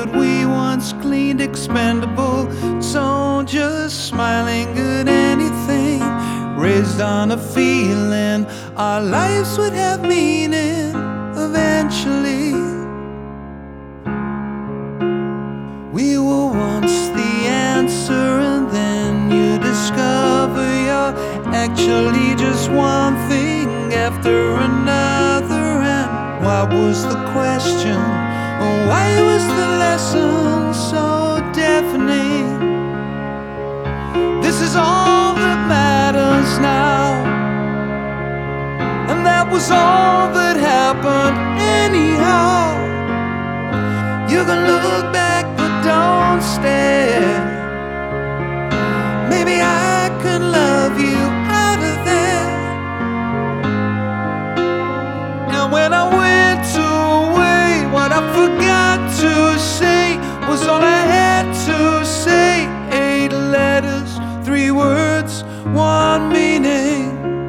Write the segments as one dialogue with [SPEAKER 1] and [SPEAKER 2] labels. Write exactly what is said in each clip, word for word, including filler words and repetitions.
[SPEAKER 1] food we once cleaned expendable. Soldiers smiling at anything, raised on a feeling our lives would have meaning eventually. We were once the answer, and then you discover you're actually just one thing after another. And what was the question? Why was the lesson so deafening? This is all that matters now, and that was all that happened anyhow. You can look back but don't stare. Maybe I could love you out of there. And when I went away, what I forgot to say was all I had to say. Eight letters, three words, one meaning.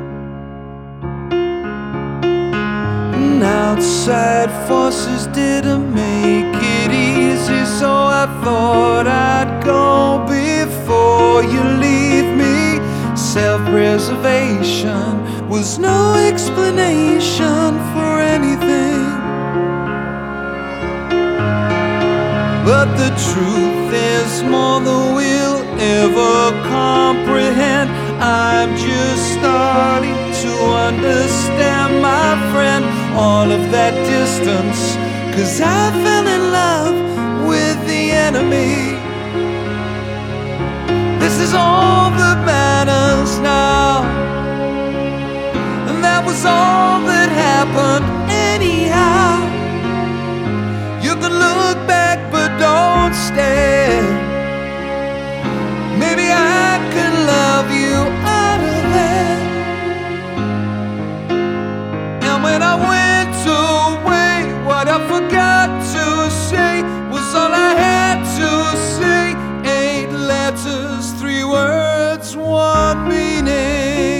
[SPEAKER 1] And outside forces didn't make it easy, so I thought I'd go before you leave me. Self-preservation was no explanation for anything. But the truth is more than we'll ever comprehend. I'm just starting to understand, my friend, all of that distance, 'cause I fell in love with the enemy. This is all that matters now, and that was all that happened anyhow. You can look back but don't stare. Maybe I can love you out of there. And when I went away, what I forgot to say was all I had to say. Eight letters, three words, one meaning.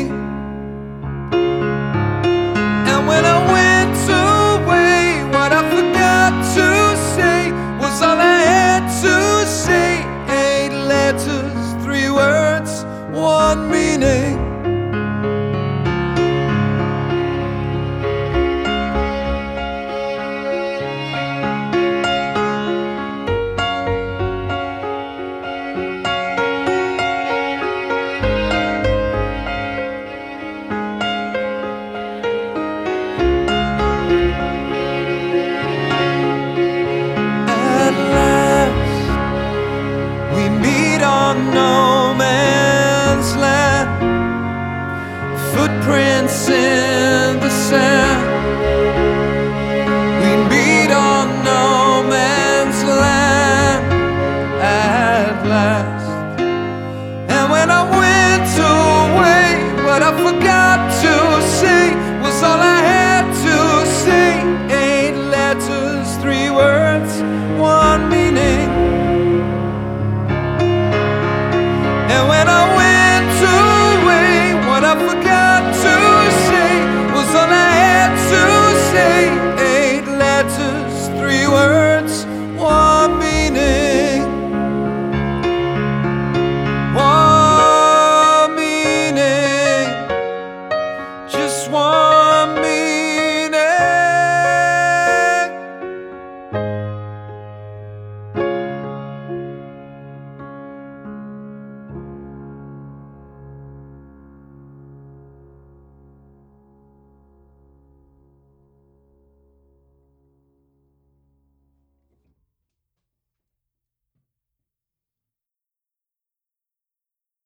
[SPEAKER 1] And when I went away, what I forgot to say was all I had to say. Eight letters, three words, one meaning. No man's land, footprints in the sand.